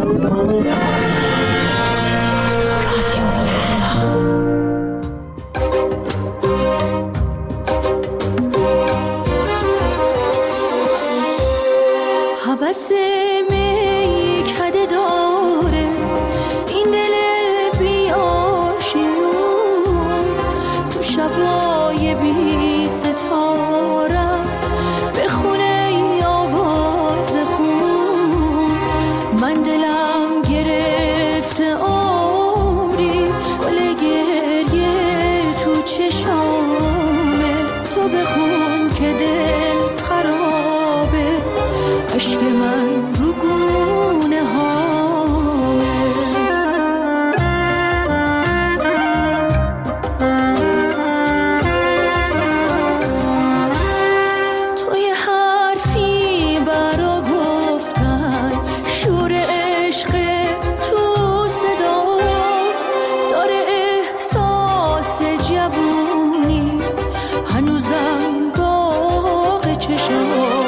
هوس می کده داره این دل بی آشیون، تو شبای بی ستاره بخونه ای آواز خون. من دلم گرفته عمری گل گریه تو چشامه، تو بخون که دل خرابه، عشق من رو گونه توی حرفی برا گفتن شور عشق تو صدات داره احساس جوونی هنوزم باغ چشات.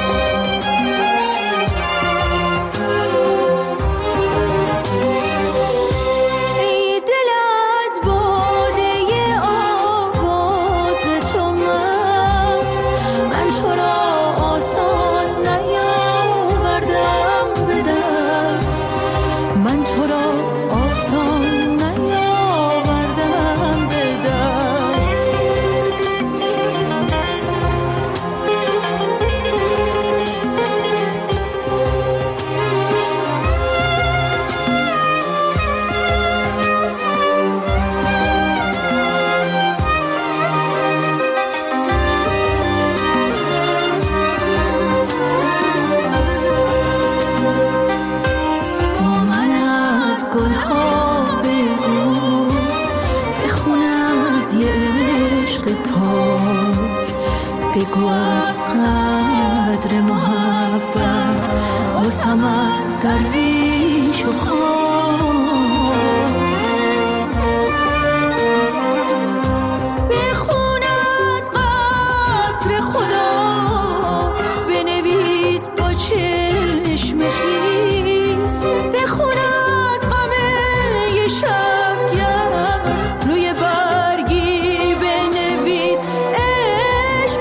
بگو از قدر محبت باسم از درویش و خاک، بخون از قصر خدا بنویس با چشم خیس، بخون از غم شبگرد روی برگی بنویس عشق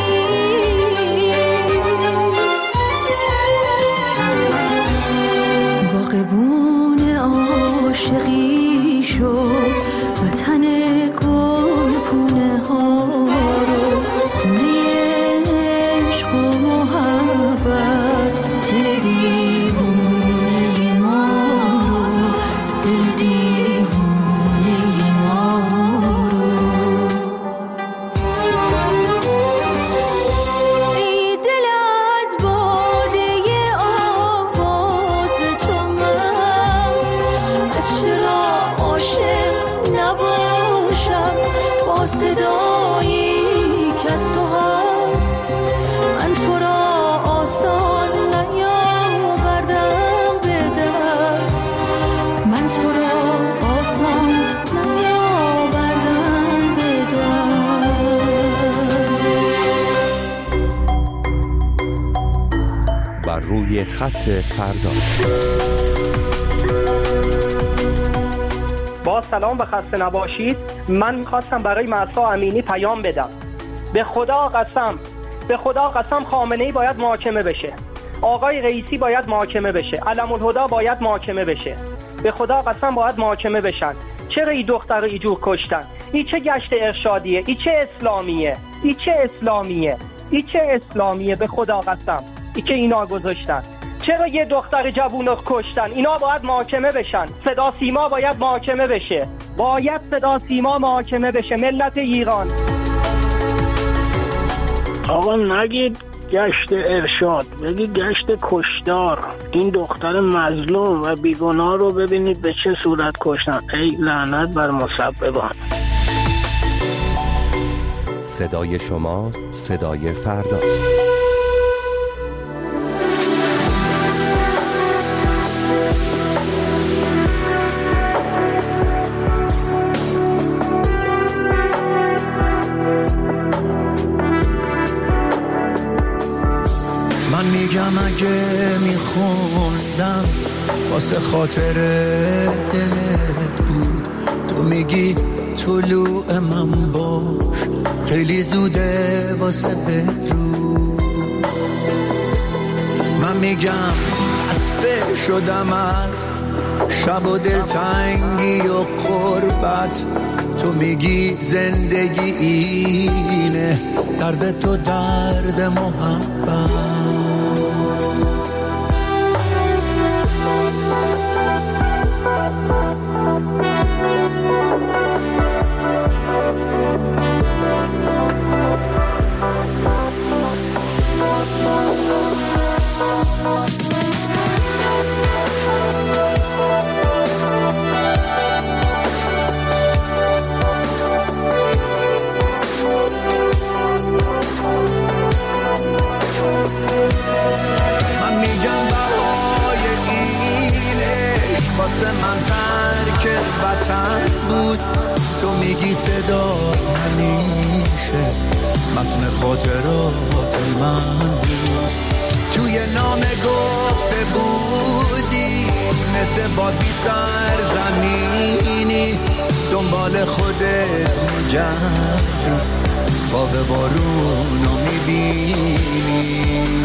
باغبون عاشقی شد وطن گل پونه ها رو، خونه عشق و محبت دل دیوونه ما رو، دل دیوونه ما رو. ای دل از باده آواز تو مست، از چرا عاشق نباشم با صدایی که از تو هست. من تو را آسان نیاوردم به دست، من تو را آسان نیاوردم به دست. بر روی خط فردا. با سلام و خسته نباشید. من میخواستم برای مهسا امینی پیام بدم. به خدا قسم خامنه‌ای باید محاکمه بشه، آقای رئیسی باید محاکمه بشه، علم الهدا باید محاکمه بشه. به خدا قسم باید محاکمه بشن. چرا این دختر رو اینجور کشتن؟ این چه گشت ارشادیه؟ این چه اسلامیه؟ به خدا قسم این که اینا گذاشتن. چرا یه دختر جوون رو کشتن؟ اینا باید محاکمه بشن. صدا سیما باید محاکمه بشه. ملت ایران. آقا نگید گشت ارشاد، بگید گشت کشتار. این دختر مظلوم و بیگناه رو ببینید به چه صورت کشتن. ای لعنت بر مسببان. صدای شما صدای فرداست. من میگم اگه میخوندم واسه خاطر دلت بود. تو میگی طلوع من باش، خیلی زوده واسه بدرود. من میگم خسته شدم از شب و دلتنگی و غربت. تو میگی زندگی اینه، درد تو درد محبت. من ترک وطن بود. تو میگی صدا همیشه متن خاطرات من بود. توی نامه گفته بودی مثل بادی سرزمینی، دنبال خودت میگردی، خواب بارونو میبینی.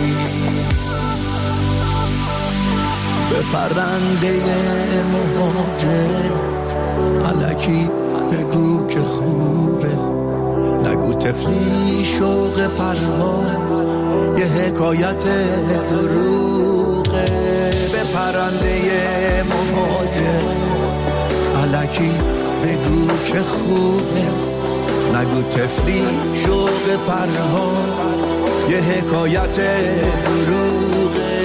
به پرنده مهاجر الکی بگو که خوبه، نگو تفلی شوق پرواز یه حکایت دروغه. به پرنده مهاجر الکی بگو که خوبه، نگو تفلی شوق پرواز یه حکایت دروغه.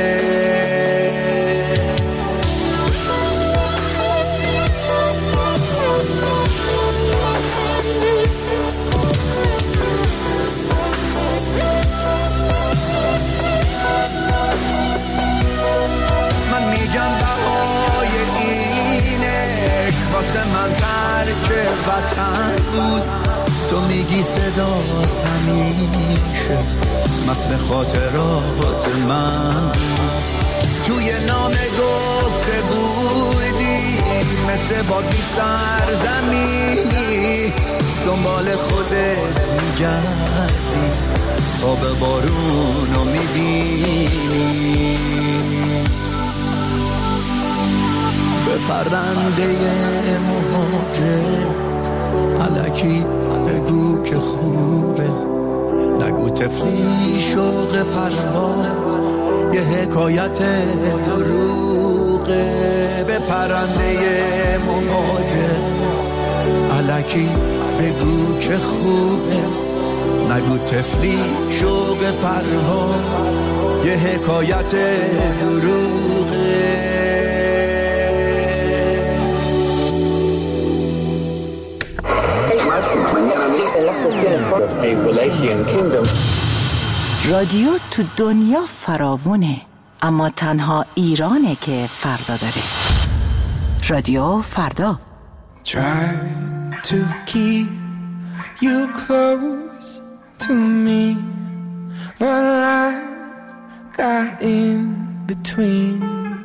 واسه من ترک وطن بود. تو میگی صدا همیشه متن خاطرات من بود. توی نامه گفته بودی مثل بادی سرزمینی، دنبال خودت میگردی، خواب بارونو میبینی. به پرنده مهاجر الکی بگو که خوبه، نگو تفلی شوق پرواز یه حکایت دروغه. به پرنده مهاجر الکی بگو که خوبه، نگو تفلی شوق پرواز یه حکایت دروغه. رادیو تو دنیا فراوونه، اما تنها ایرانه که فردا داره. رادیو فردا. Try to keep you close to me, but I got in between.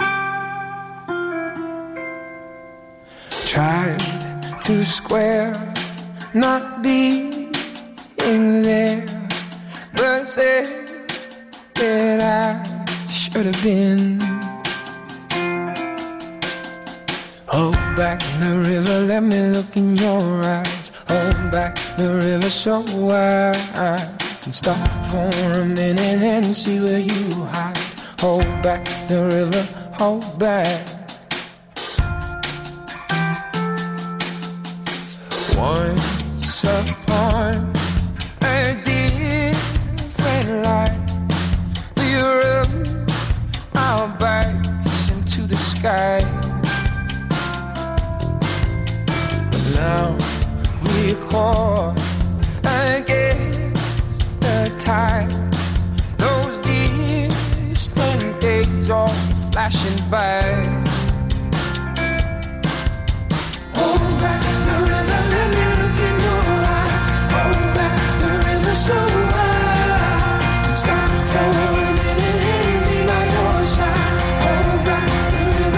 Tried to square not being there, but said that I should have been. Hold back the river, let me look in your eyes. Hold back the river so I can stop for a minute and see where you hide. Hold back the river, hold back. Once upon a different life, we rubbed our backs into the sky. But now we're caught against the tide. Those distant days are flashing by. Hold back the river, let me look in your eyes. Hold back the river so I can stop for a minute and be by your side. Hold back the river.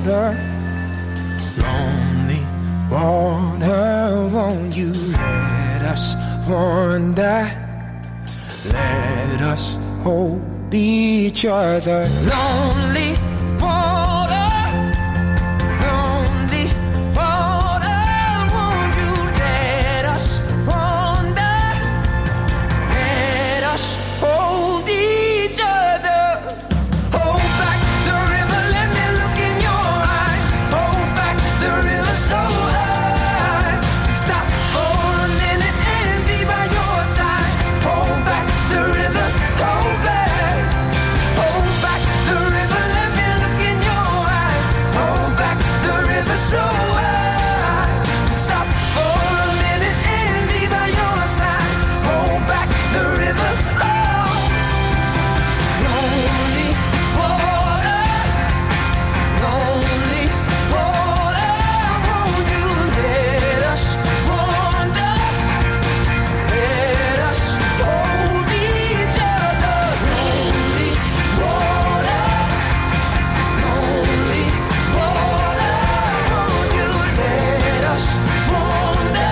water, lonely water, won't you let us wander? Let us hold each other. Lonely water, lonely water, won't you let us wander? Let us hold each other. Hold back the river, let me look in your eyes. Hold back the river so high. Stop for a minute and be by your side. Hold back the river, hold back. Hold back the river, let me look in your eyes. Hold back the river so high. Stop for a minute and be by your side. Hold back the river, oh. Lonely water, lonely water, won't you let us wander? Let us hold each other. Lonely water, lonely water, won't you let us wander?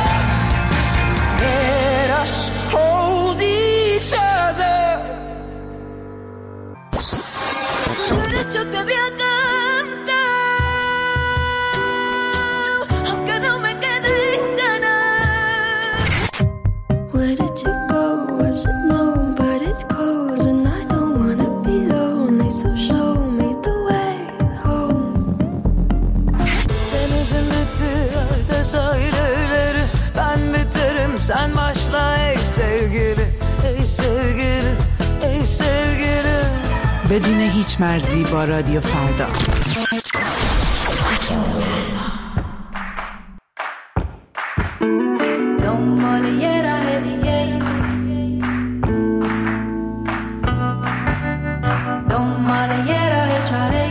Let us hold each other. Yo te voy a cantar, aunque no me queden ganas. Where did you go? I should know, but it's cold and I don't wanna be lonely, so show me the way home. Denizin bitti yerde sahilleri, ben biterim sen başla ey sevgili, ey sevgili, ey sevgili. بدون هیچ مرزی با رادیو فردا. دنبال یه راه دیگه، دنبال یه راه چاره،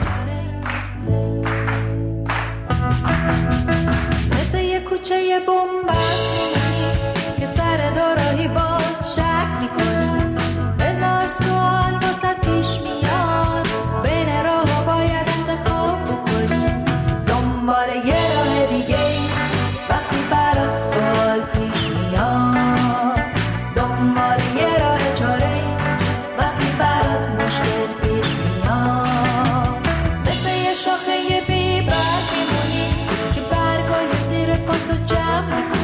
مثل یه کوچه یه بنبست میمونی که سر دوراهی باز شک میکنی. هزار سوال واسه پیش میاد، بین راه باید انتخاب بکنی. دنبال یه راه دیگه وقتی برات سوال پیش میاد، دنبال یه راه چاره وقتی برات مشکل پیش میاد. مثل یه شاخه یه بی برگ میمونی که برگای زیر پاتو جمع میکنی.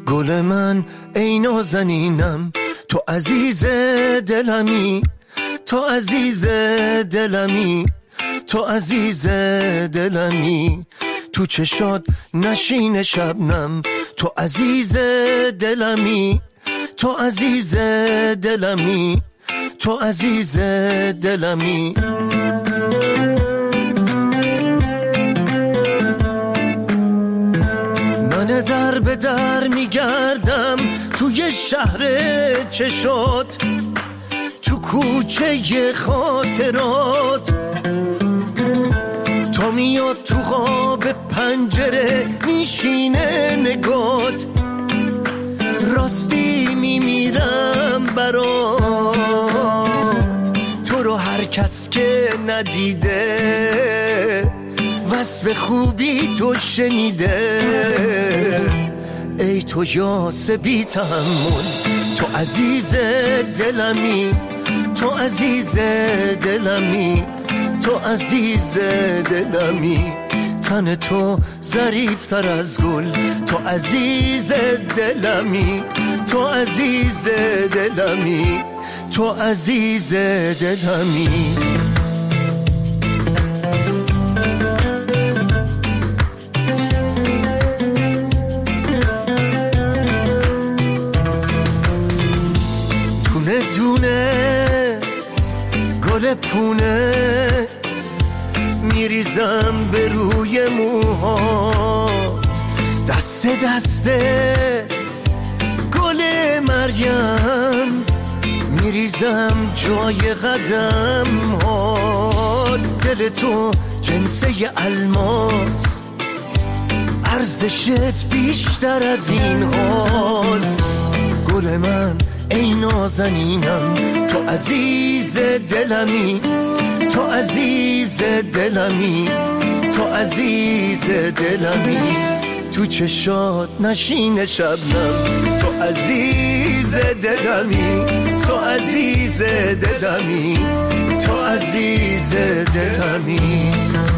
گل من ای نازنینم، تو عزیز دلمی، تو عزیز دلمی، تو عزیز دلمی، تو چشات نشین شبنم، تو عزیز دلمی، تو عزیز دلمی، تو عزیز دلمی. من در به در میگردم توی شهر چشات، تو کوچه خاطرات، تا میاد تو خواب پنجره میشینه نگات، راستی میمیرم برات، تو رو هر کس که ندیده وصف خوبی تو شنیده، ای تو یاس بی تحمل، تو عزیز دلمی، تو عزیز دلمی، تو عزیز دلمی، تن تو ظریفتر از گل، تو عزیز دلمی، تو عزیز دلمی، تو عزیز دلمی. دونه دونه گل پونه میریزم به روی موهات، دست دسته گل مریم میریزم جای قدم ها، دل تو جنسه الماس، ارزشت بیشتر از این هاست، گل من ای نازنینم، تو عزیز دلمی، تو عزیز دلمی، تو عزیز دلمی، تو چشات نشین شبنم، تو عزیز دلمی، تو عزیز دلمی، تو عزیز دلمی.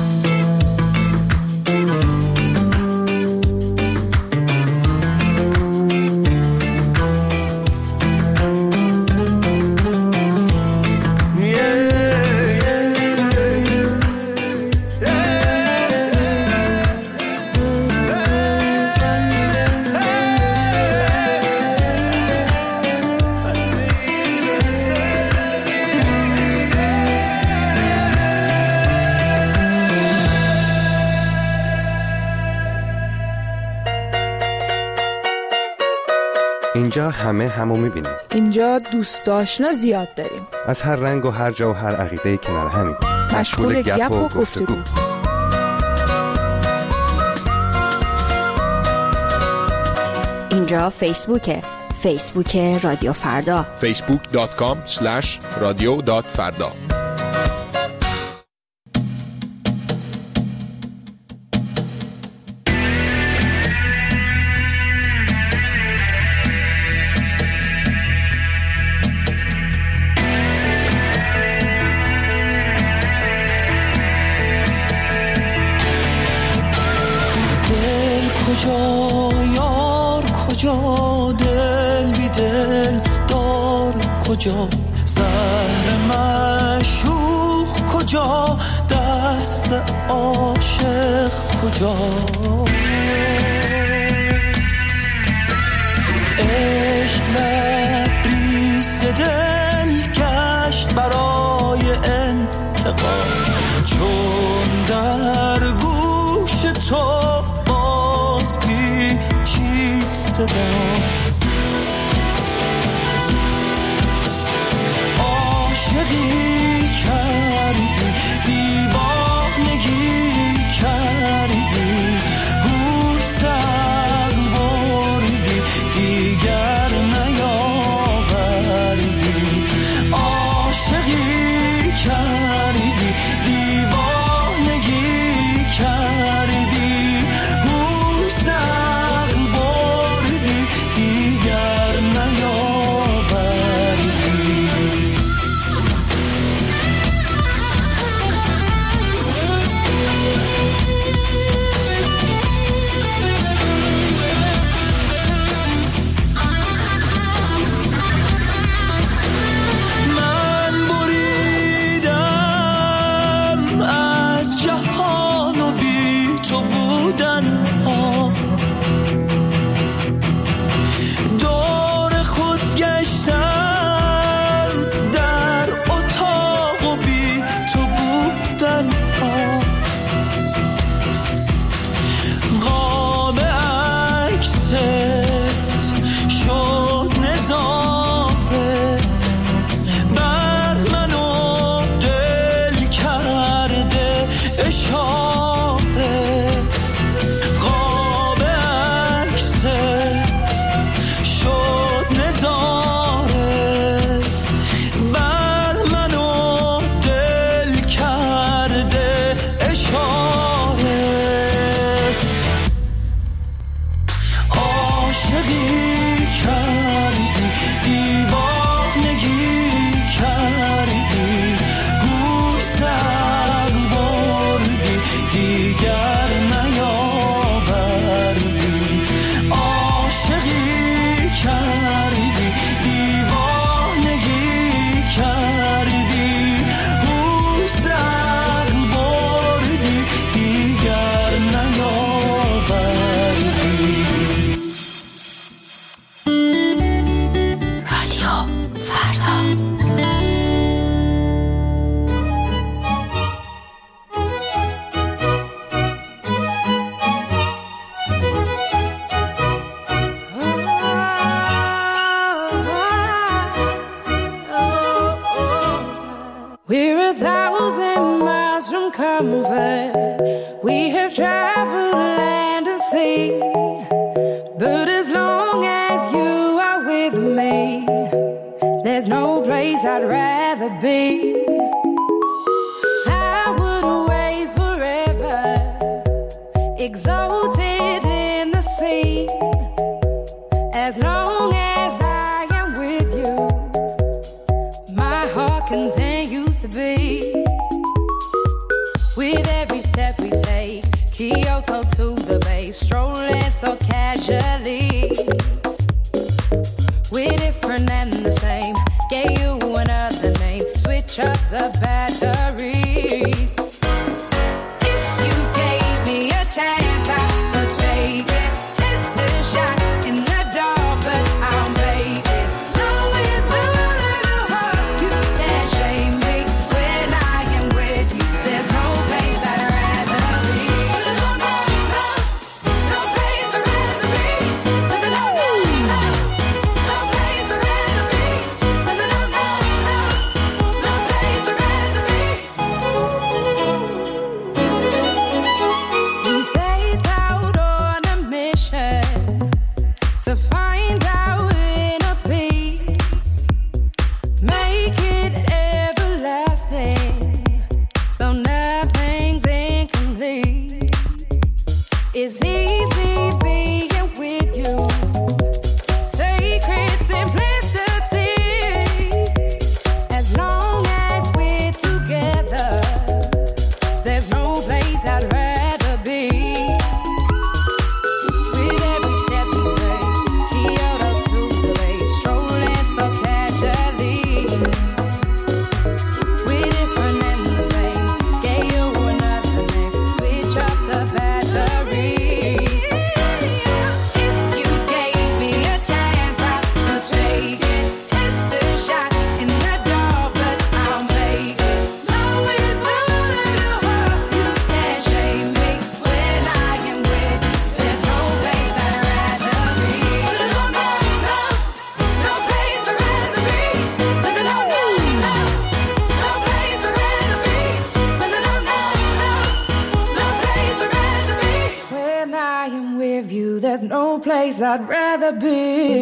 اینجا همه همو میبینیم. اینجا دوست آشنا زیاد داریم. از هر رنگ و هر جا و هر عقیده کنار همیم. مشغول گپ و گفتگو. اینجا فیسبوکه. فیسبوک رادیو فردا. facebook.com/radio.farda. کجا زهر معشوق کجا، دست عاشق کجا، عشق لبریز دل گشت برای انتقام، چون در گوش تو باز پیچید صدا، عاشقی کردی دیوانگی کردی، هوش سر بردی دیگر نیاوردی، عاشقی کردی دیوانگی کردی، هوش سر بردی دیگر شد نظاره بر منو دل کرده اشاره قاب عکست شد نظاره بر منو دل کرده اشاره عاشقی کردی دیوانگی کردی گوسر بردی دیگر نیاوردی عاشقی کردی دیوانگی کردی گوسر بردی دیگر نیاوردی رادیو فردا. We're 1,000 miles from comfort. We have traveled land and sea. But as long as you are with me, there's no place I'd rather be. I would wait forever, exalted in the sea. As long as I am with you, my heart continues to beat. With every step we take, Kyoto to the bay, strolling so casually. We're different and the same, gave you another name, switch up the batteries. If you gave me a chance, I would take it. It's a shot in the dark, but I'll make it. Knowing the little heart, you can't shame me. When I am with you, there's no place I'd rather be. No, no, no, no place I'd rather be. No, no, no, no, no place I'd rather be. No, no, no, no, no place I'd rather be. We set out on a mission to find our inner peace, make it everlasting, so nothing's incomplete. It's easy being with you, sacred simplicity. As long as we're together, there's no place I'd rather be. With every step we take, Kyoto to the bay, strolling so casually. We're different and the same, gave you another name, switch up the batteries. If you gave me a chance, I would take it. It's a shot in the dark, but I'll make it. Knowing the little heart, you can't shame me. When I am with you, there's no place I'd rather be. No, no, no, no place I'd rather be. No, no, no, no, no place I'd rather be. No, no, no, no, no place I'd rather be. When I am with you, there's no place I'd rather be.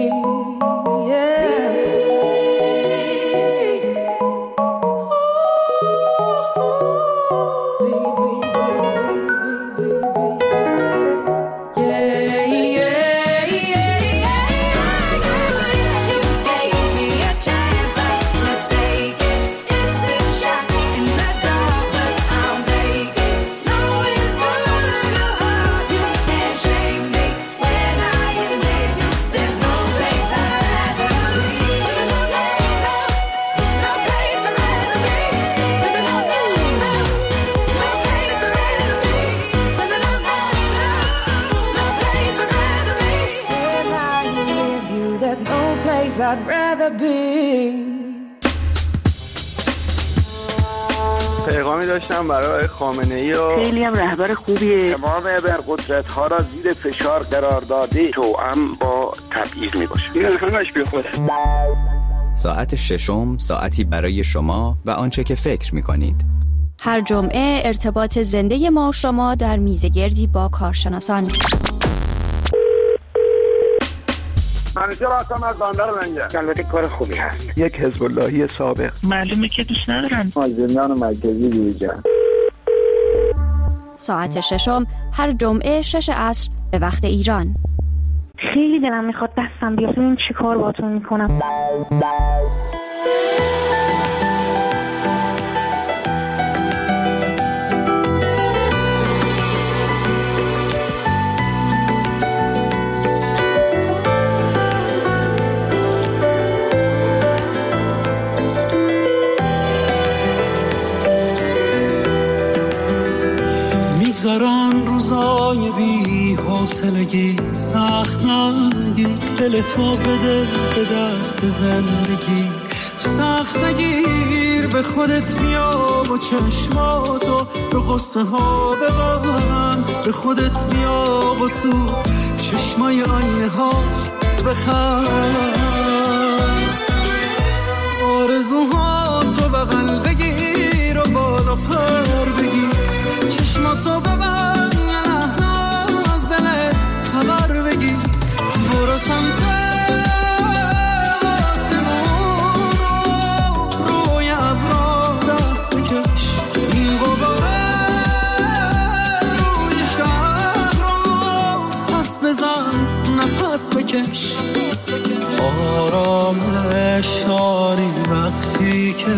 I'd rather be. پیغامی داشتم برای خامنه‌ای و خیلی هم رهبر خوبیه. تمام ابرقدرت‌ها را زیر فشار قرار داده، توأم با تبعیض میباشه. این همش بیخوده. ساعت ششم، ساعتی برای شما و آنچه که فکر می‌کنید. هر جمعه ارتباط زنده ما و شما در میزگردی با کارشناسان. منیژه راستم از باندر رنگه. البته کار خوبی هست. یک حزب اللهی سابق. معلومه که دوست ندارن. زندان مرکزی دیجا. ساعت ششم هر جمعه 6 عصر به وقت ایران. خیلی دلم میخواد دستم بیاد ببین چی کار باهاتون میکنم. میگذران روزای بی حوصلگی، سخت نگیر دل تو بده به دست زندگی، سخت نگیر به خودت بیا و چشماتو به قصه ها ببند، به خودت بیا و تو چشمای آینه ها بخند، آرزوهاتو بغل بگیر و بالا پر بگیر، چشماتو ببند یه لحظه از دلت خبر بگیر، برو سمت آسمون روی ابرا دست بکش، این غباره روی شهر رو پس بزن نفس بکش، آرامش داری وقتی که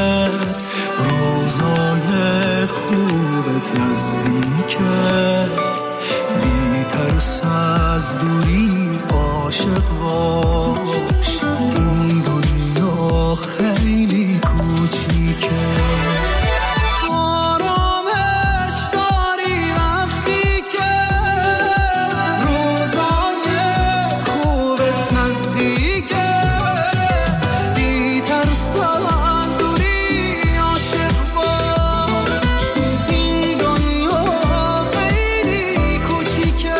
روزای خوبت نزدیکه، بی ترس از دوری عاشق باش، این دنیا خیلی کوچیکه، آرامش داری وقتی که روزای خوبت نزدیکه، بی ترس از دوری عاشق باش، این دنیا خیلی کوچیکه.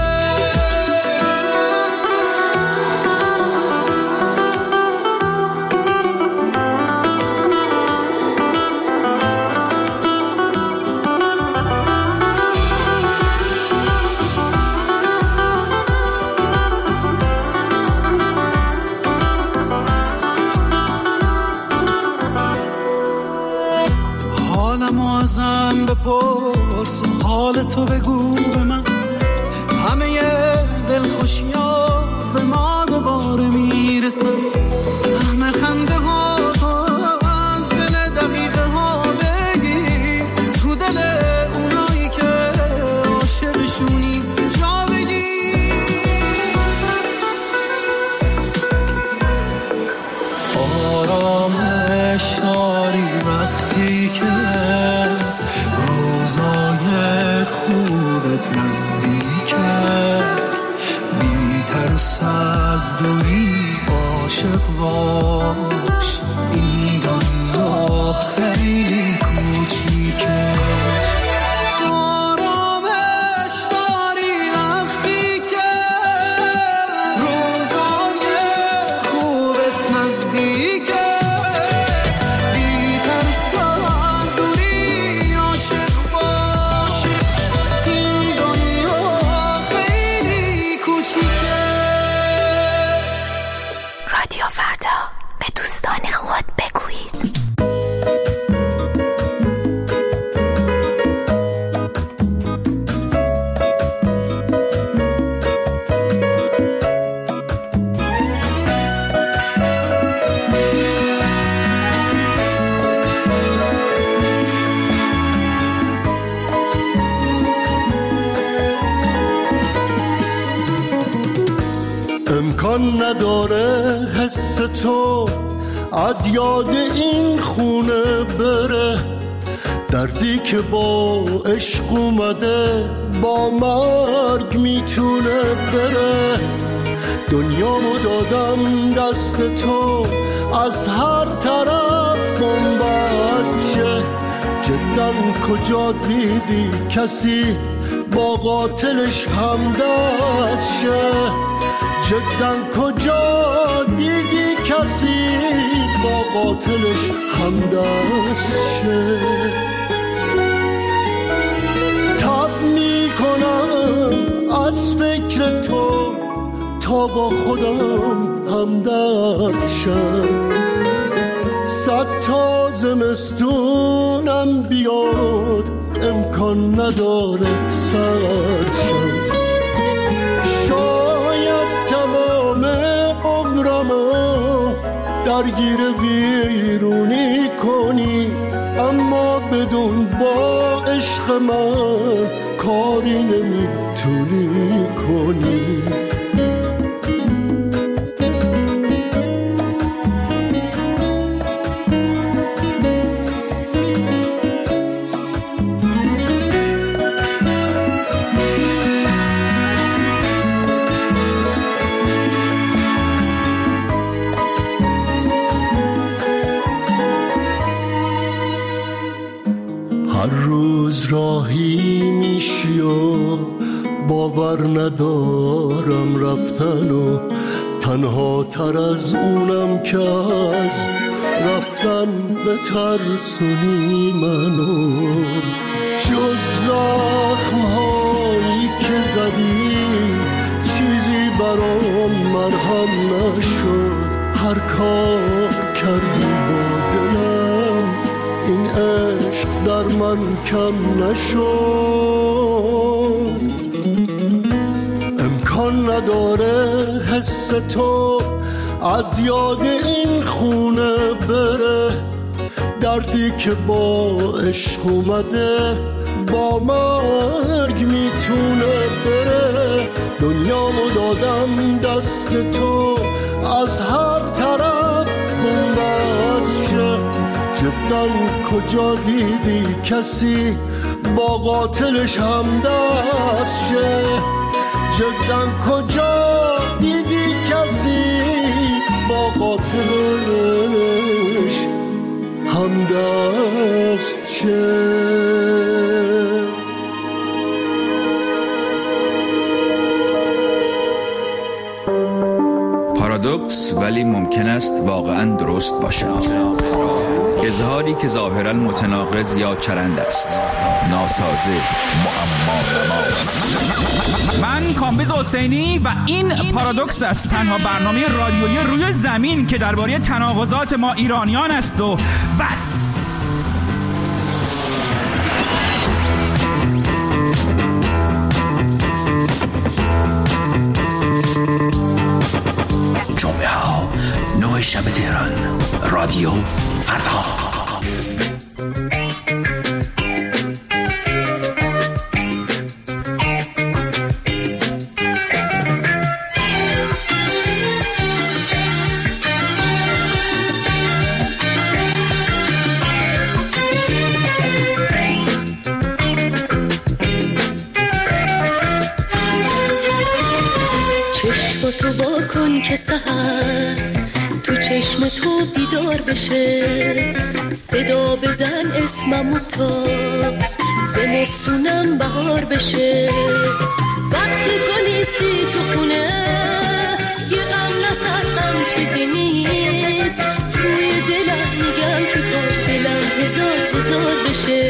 حالمو ازم بپرس، حال تو بگو به من، همه دلخوشی‌ها به ما دوباره میرسن، سهم خنده ها از دل دقیقه ها بگیر، تو دل اونایی که عاشقشونی جا بگیر، آرامش داری وقتی که روزای خوبت نزدیکه، بی ترس از دوری عاشق باش، این دنیا خیلی کوچیکه، آرامش داری وقتی که روزای خوبت نزدیکه، بی ترس از دوری عاشق باش، این دنیا خیلی کوچیکه. رادیو فردا، به دوستان خود بگویید. امکان نداره حس تو از یاد این خونه بره، دردی که با عشق اومده با مرگ میتونه بره، دنیامو دادم دست تو از هر طرف بنبست شه، جداً کجا دیدی کسی با قاتلش همدست شه؟ جداً کجا دیدی کسی با قاتلش همدست شه؟ تب میکنم از فکر تو تا با خودم همدرد شم. صد تا زمستونم بیاد امکان نداره سرد شم. شاید تمام عمرمو درگیر ویرونی کنی، اما بدون با عشق من کاری نمیتونی کنی. راهی میشی و باور ندارم رفتن و تنها تر از اونم که از رفتن به ترسونی منو. جز زخم هایی که زدی چیزی برام مرهم نشد. هر کار کردی با دلم این عشق در من کم نشد. امکان نداره حس تو از یاد این خونه بره. دردی که با عشق اومده با مرگ میتونه بره. دنیامو دادم دست تو از هر طرف بنبست شه. جداً کجا دیدی کسی با قاتلش همدست شه؟ جداً کجا دیدی کسی با قاتلش همدست شه؟ پارادوکس ولی ممکن است واقعاً درست باشد. اظهاری که ظاهراً متناقض یا چرند است. ناسازه، معما. من کامبیز حسینی و این پارادوکس است، تنها برنامه رادیویی روی زمین که درباره تناقضات ما ایرانیان است و بس. جمعه ها 9 شب تهران، رادیو فردا. چشم تو واکن که سحر تو چشم تو بیدار بشه. صدا بزن اسممو تا زمستونم بهار بشه. وقتی تو نیستی تو خونه یه غم نسر غم چیزی نیست. توی دلم میگم که کاش دلم هزار بشه.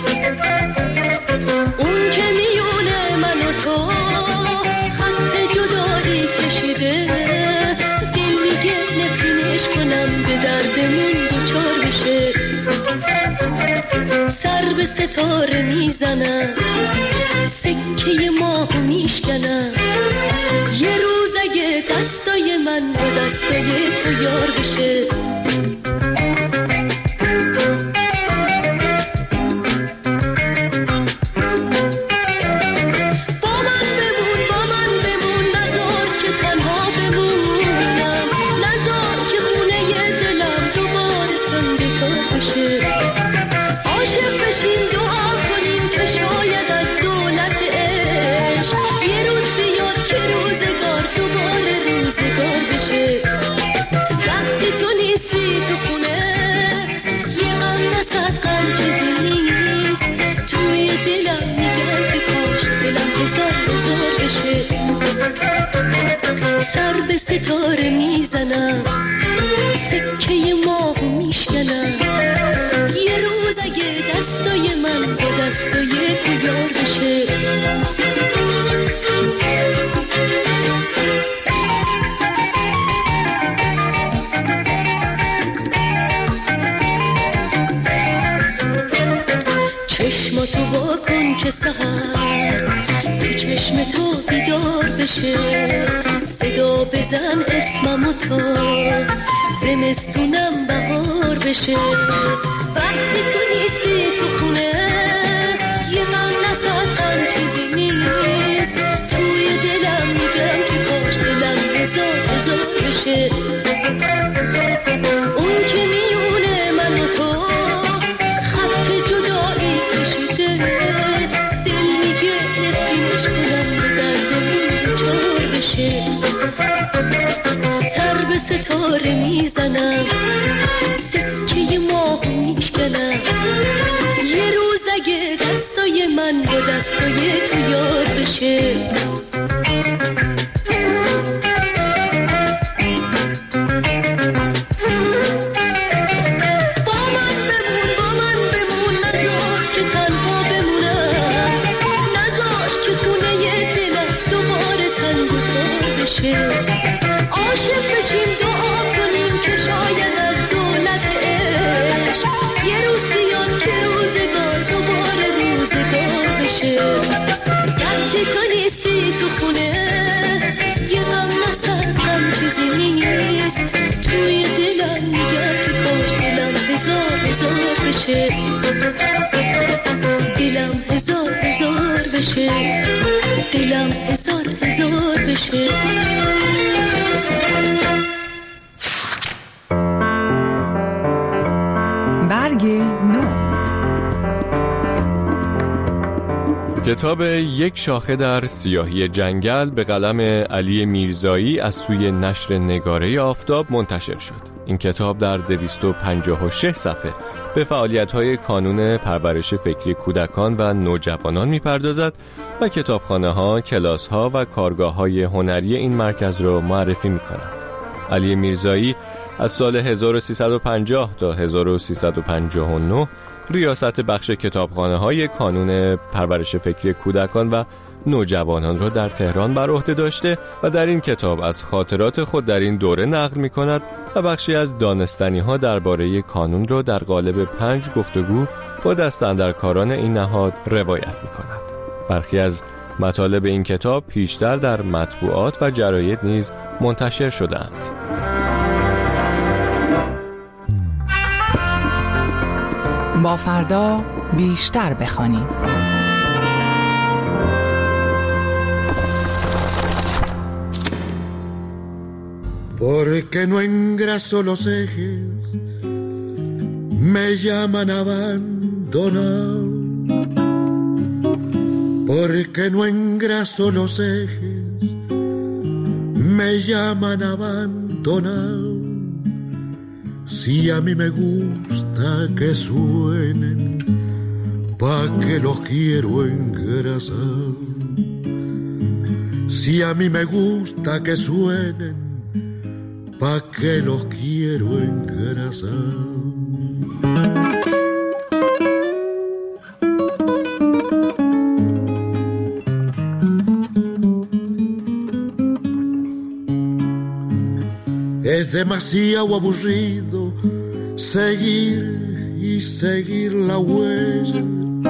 اون که میونه من و تو خط جدایی کشیده. دل میگه نفرینش کنم به دردمون دوچار بشه. سر به ستاره میزنم سکه ماهو میشکنم. یه روز اگه دستای من با دستای تو یار بشه. وقتی تو نیست بشه صدا بزن اسممو تو زمستونم بهار بشه وقتی تو نیستی تو خونه یه غم نصد غم چیزی نیست توی دلم میگم که کاش دلم هزار بشه اون که میونه من و تو خط جدایی کشیده دل میگه نفرینش کنم به دردمون چار بشه سر به ستاره میزنم سکه ماه میشکنم یه روز اگه دستای من با دستای تو یار بشه عاشق بشیم دعا کنیم که شاید از دولت عشق یه روز بیاد که روزگار دوباره روزگار بشه وقتی تو نیستی تو خونه یه غم نصد غم چیزی نیست توی دلم میگم که کاش دلم هزار بشه دلم هزار بشه دلم هزار بشه برگ نو کتاب یک شاخه در سیاهی جنگل به قلم علی میرزایی از سوی نشر نگاره آفتاب منتشر شد. این کتاب در 256 صفحه به فعالیت‌های کانون پرورش فکری کودکان و نوجوانان می‌پردازد و کتابخانه‌ها، کلاس‌ها و کارگاه‌های هنری این مرکز را معرفی می‌کند. علی میرزایی از سال 1350 تا 1359 ریاست بخش کتابخانه‌های کانون پرورش فکری کودکان و نوجوانان را در تهران بر عهده داشته و در این کتاب از خاطرات خود در این دوره نقل می‌کند و بخشی از دانستنی‌ها درباره کانون را در قالب 5 گفتگو با دستاندرکاران این نهاد روایت می‌کند. برخی از مطالب این کتاب پیشتر در مطبوعات و جراید نیز منتشر شده‌اند. با فردا بیشتر بخوانیم. Porque no engraso los ejes, me llaman abandonado. Porque no engraso los ejes, me llaman abandonado. Si a mí me gusta que suenen, pa' que los quiero engrasar. Si a mí me gusta que suenen, pa' que los quiero engrasar. Es demasiado aburrido seguir y seguir la huella.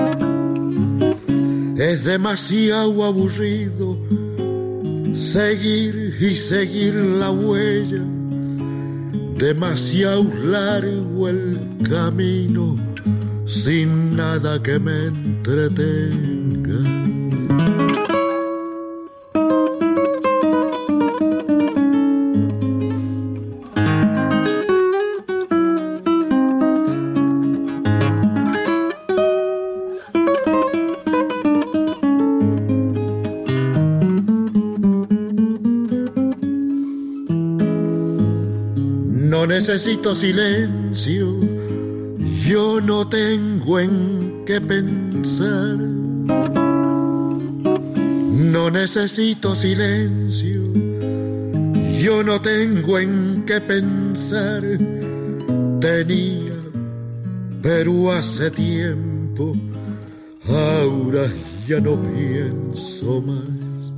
Es demasiado aburrido seguir y seguir la huella. Demasiado largo el camino sin nada que me entretenga. No necesito silencio, yo no tengo en qué pensar. No necesito silencio, yo no tengo en qué pensar. Tenía, pero hace tiempo, ahora ya no pienso más.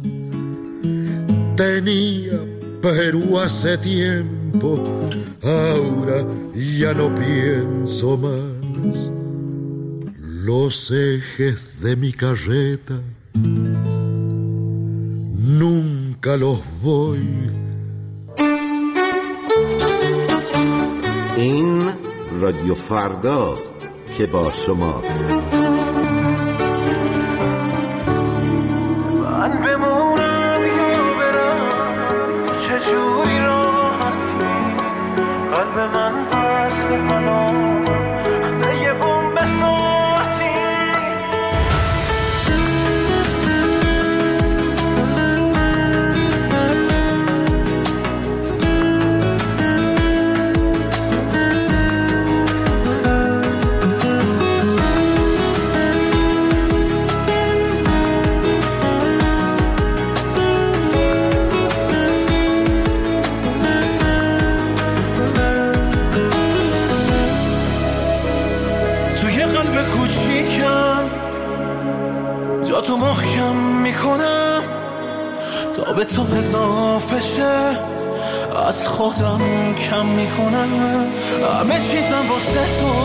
Tenía, pero hace tiempo, ahora ya no pienso más. Los ejes de mi carreta nunca nunca los voy. این رادیو فرداست که با شماست. من بمونم یا برم چجوری راحتی قلب من وصل حالا به یه بوم ساعتی تو محکم میکنم تا به تو اضافه شه از خودم کم میکنم همه چیزم واسه تو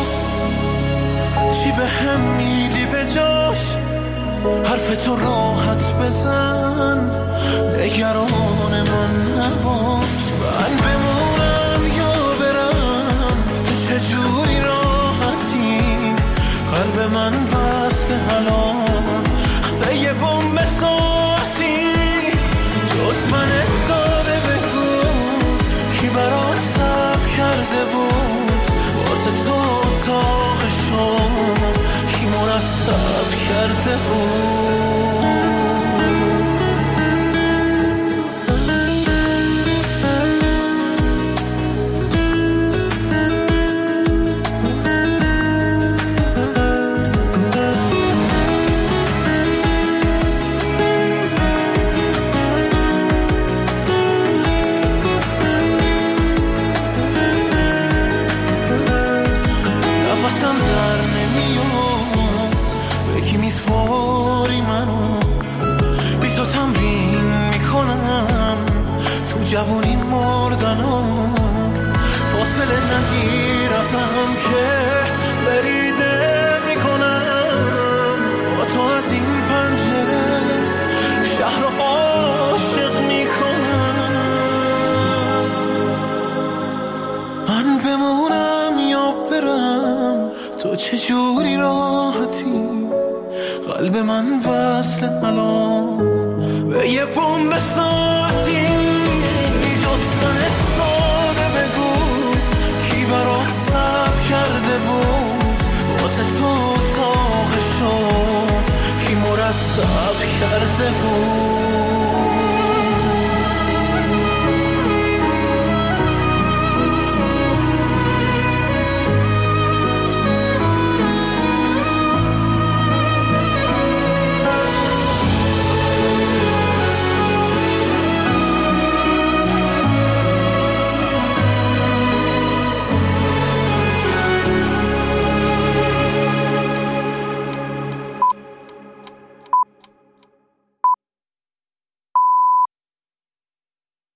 چی به هم میدی به جاش حرف تو راحت بزن نگران من نباش من بمونم یا برم تو چجوری راحتی قلب من وصل حالا به یه بوم ساعتی جز من ساده بگو کی برات صبر کرده بود واسه تو اتاق شام کی مرتب کرده بود جوونی مردنم فاصله نگیر ازم که بریده میکنم با تو از این پنجره شهر رو عاشق میکنم من بمونم یا برم تو چجوری راحتی قلب من وصل الان به یه بوم ساعتی